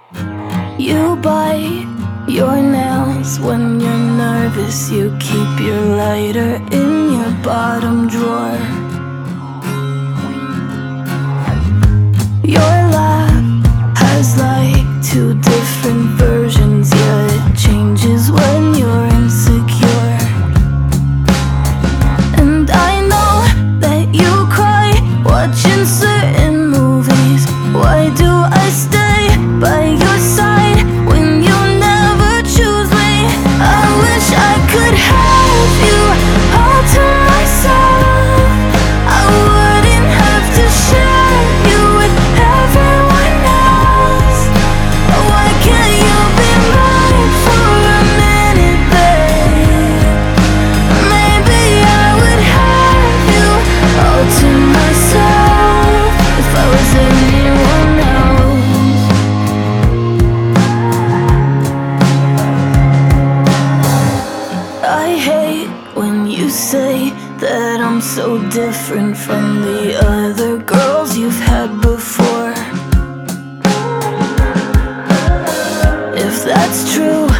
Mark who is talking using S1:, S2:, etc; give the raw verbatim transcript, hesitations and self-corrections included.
S1: You bite your nails when you're nervous. You keep your lighter in your bottom drawer. Your laugh has like two different versions, yeah, it changes when you're insecure. And I know that you cry watching certain movies. Why do I stay by your side when you never choose me? I wish I could have you all to myself. I wouldn't have to share you with everyone else. Why can't you be mine for a minute, babe? Maybe I would have you all to myself if I was anyone else. I hate when you say that I'm so different from the other girls you've had before. If that's true,